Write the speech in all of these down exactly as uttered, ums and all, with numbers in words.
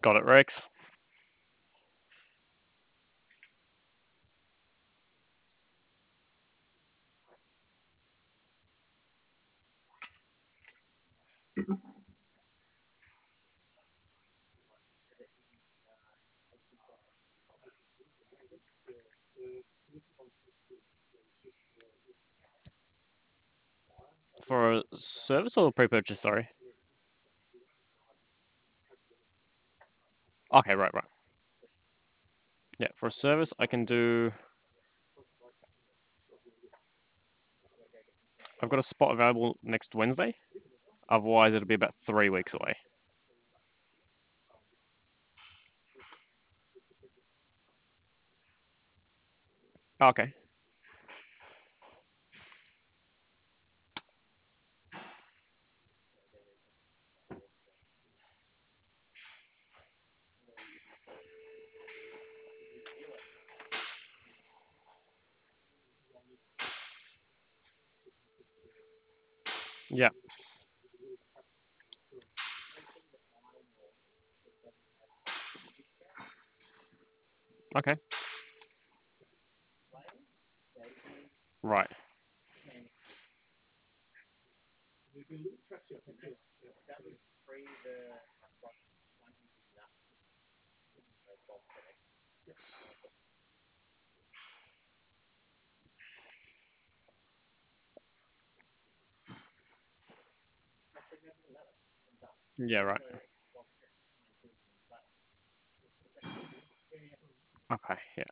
Got it, Rex. For a service or pre-purchase, sorry. Okay, right, right. Yeah, for a service, I can do. I've got a spot available next Wednesday. Otherwise, it'll be about three weeks away. Okay. Yeah. Okay. Right. Yeah. Right. Okay. Yeah.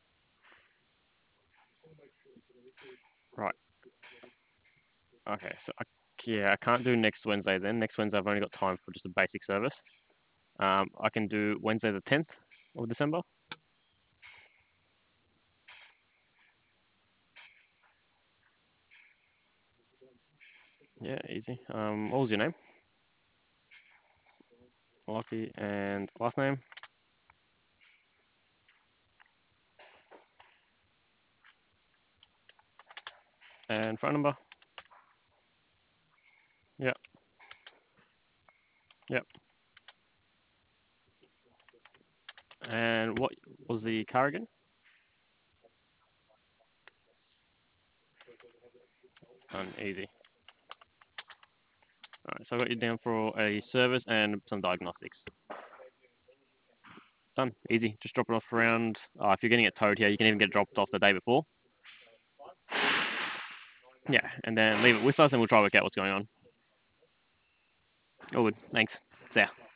Right. Okay. So I, yeah, I can't do next Wednesday then. Next Wednesday, I've only got time for just a basic service. Um, I can do Wednesday the tenth of December. Yeah, easy. Um, what was your name? Lucky and last name and phone number. Yep. Yep. And what was the car again? Done. Easy. All right. So I got you down for a service and some diagnostics. Done. Easy. Just drop it off around. Uh, if you're getting it towed here, you can even get it dropped off the day before. Yeah, and then leave it with us, and we'll try to work out what's going on. All good. Thanks. See ya.